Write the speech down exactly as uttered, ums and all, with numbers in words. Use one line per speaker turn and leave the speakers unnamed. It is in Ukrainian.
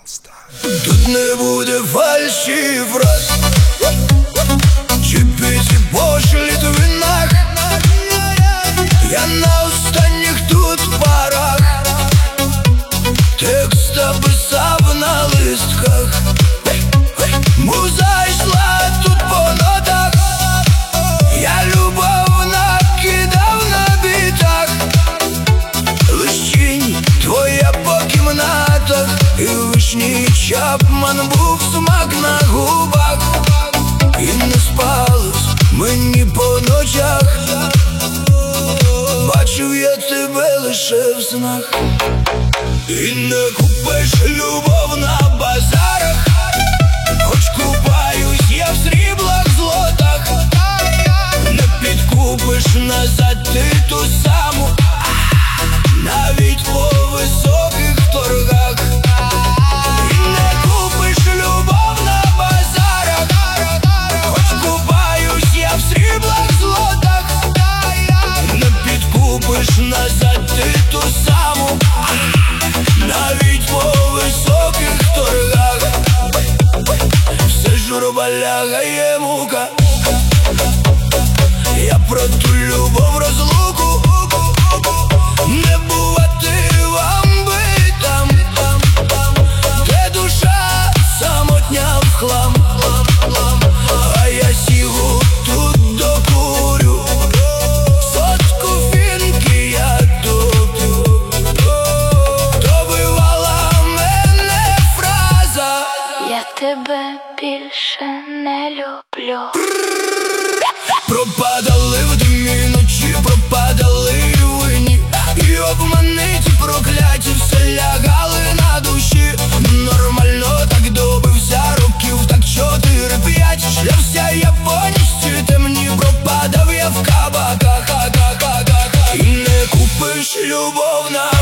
Тут не буде фальші фраз, чи пісі пошлі твинах. Я на останніх тут парах текста писав на листках. Муза йшла тут по нотах, я любов накидав на бітах. Лищинь твоя по кімнатах, і вишній Чапман був смак на губах. І не спалось мені по ночах, бачив я тебе лише в снах. І не купиш любов на базарах, хоч купаюсь я в сріблах, злотах. Не підкупиш назад ти ту саму, навіть по високих торгах. І не купиш любов на базарах, хоч купаюсь я в сріблах, злотах. Не підкупиш назад ти ту саму, навіть по високих торгах. Все журба лягає мука, я про ту любов розлуку. Не бувати вам би там, де душа самотня в хлам. А я сігу тут докурю, сотку фінки я топлю. Добивала мене фраза:
я тебе більше не люблю.
Пропадали в димі ночі, пропадали в вині, і обманиті прокляті все лягали на душі. Нормально так добився років, так чотири-п'ять. Шлявся я повністю темні, пропадав я в кабаках. І не купиш любов на